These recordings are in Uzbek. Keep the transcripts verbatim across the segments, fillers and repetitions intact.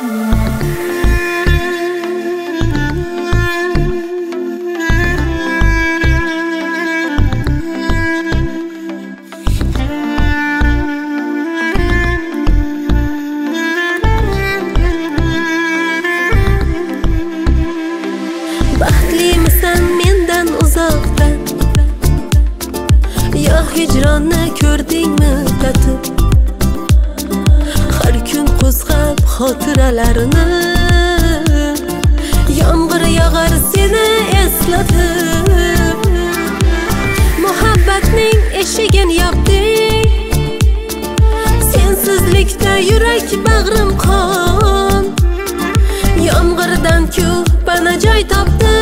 Hicronni ko'rdingmi tatib, har kun qo'zg'ab xotiralarini, yomg'ir yog'ar seni eslatib, muhabbatning eshigin yopding, sensizlikda yurak bag'rim qon, yomg'irdan-ku bana joy topdi,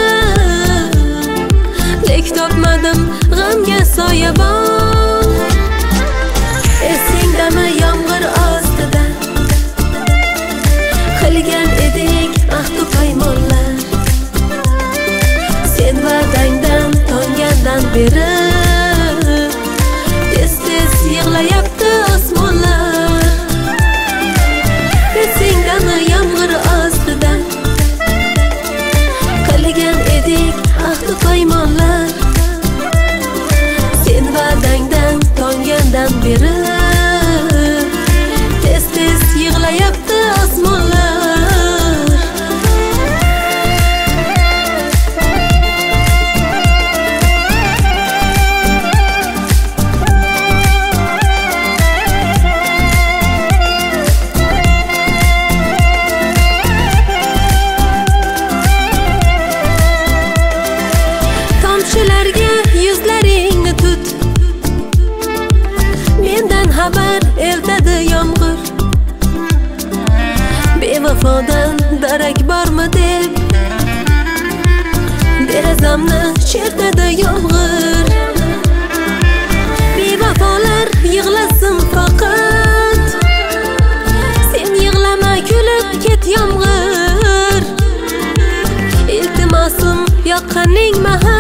lek topmadim g'amga soyabon. Esingdami yomg'ir ostida qilgan edik ahdu paymonlar, sen va'dangdan tongandan beri tez-tez yig'layapti osmonlar. Esingdami yomg'ir ostida qilgan edik ahdu paymonlar, sen va'dangdan tongandan beri tez-tez yig'layapti osmonlar. Tomchilarga yuzlaringni tut, mendan xabar eltadi yomg'ir, bevafodan darak bormi deb derazamni chertadi yomg'ir. Bevafolar yig'lasin faqat, sen yig'lama kulib ket yomg'ir. Iltimosim yoqqaning mahal